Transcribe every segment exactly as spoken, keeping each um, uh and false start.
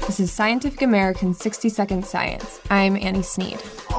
This is Scientific American's sixty second Science. I'm Annie Sneed.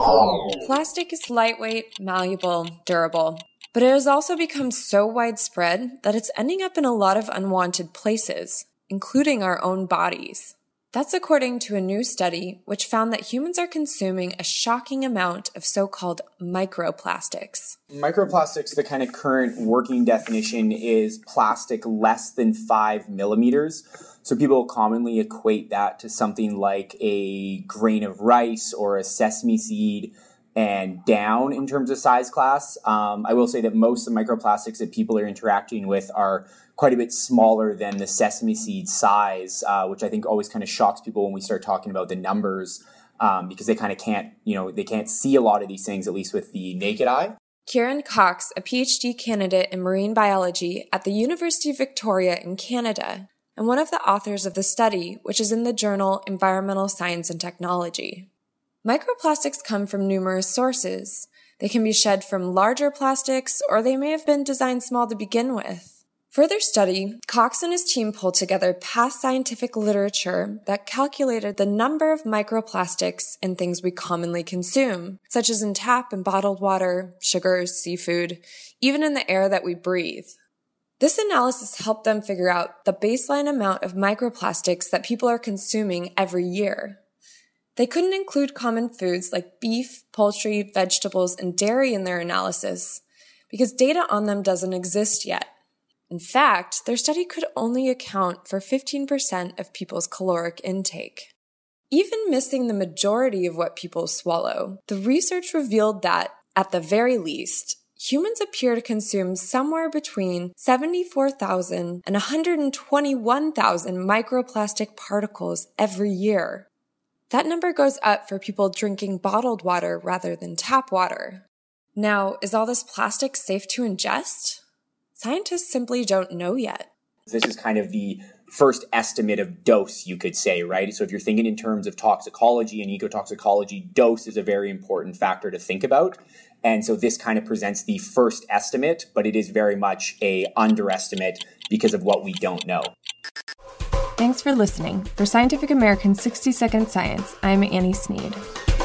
Plastic is lightweight, malleable, durable, but it has also become so widespread that it's ending up in a lot of unwanted places, including our own bodies. That's according to a new study which found that humans are consuming a shocking amount of so-called microplastics. Microplastics, the kind of current working definition is plastic less than five millimeters. So people commonly equate that to something like a grain of rice or a sesame seed and down in terms of size class. Um, I will say that most of the microplastics that people are interacting with are quite a bit smaller than the sesame seed size, uh, which I think always kind of shocks people when we start talking about the numbers, um, because they kind of can't, you know, they can't see a lot of these things, at least with the naked eye. Kieran Cox, a PhD candidate in marine biology at the University of Victoria in Canada, and one of the authors of the study, which is in the journal Environmental Science and Technology. Microplastics come from numerous sources. They can be shed from larger plastics, or they may have been designed small to begin with. Further study, Cox and his team pulled together past scientific literature that calculated the number of microplastics in things we commonly consume, such as in tap and bottled water, sugars, seafood, even in the air that we breathe. This analysis helped them figure out the baseline amount of microplastics that people are consuming every year. They couldn't include common foods like beef, poultry, vegetables, and dairy in their analysis because data on them doesn't exist yet. In fact, their study could only account for fifteen percent of people's caloric intake. Even missing the majority of what people swallow, the research revealed that, at the very least, humans appear to consume somewhere between seventy-four thousand and one hundred twenty-one thousand microplastic particles every year. That number goes up for people drinking bottled water rather than tap water. Now, is all this plastic safe to ingest? Scientists simply don't know yet. This is kind of the first estimate of dose, you could say, right? So if you're thinking in terms of toxicology and ecotoxicology, dose is a very important factor to think about. And so this kind of presents the first estimate, but it is very much a underestimate because of what we don't know. Thanks for listening. For Scientific American's sixty second Science, I'm Annie Sneed.